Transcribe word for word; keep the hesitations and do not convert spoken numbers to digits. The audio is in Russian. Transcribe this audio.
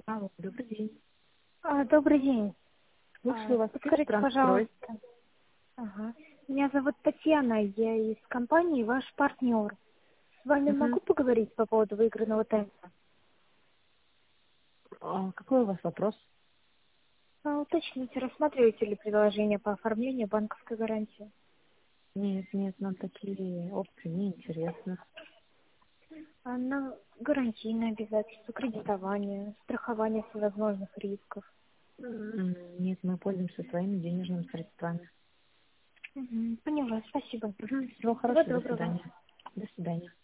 Алло, добрый день. А, добрый день. А, Слушаю вас. подскажите, Трансстрой. пожалуйста. Ага. Меня зовут Татьяна, я из компании «Ваш партнер». С вами Мгм. могу поговорить по поводу выигранного тендера? А какой у вас вопрос? А, уточните, рассматриваете ли предложение по оформлению банковской гарантии? Нет, нет, нам такие опции не интересны. Она гарантийное обязательство, кредитование, страхование всевозможных рисков. М, Нет, мы пользуемся своими денежными средствами. Мгм, поняла, спасибо. Мгм. Всего Всего хорошего, до доброго. свидания. До свидания.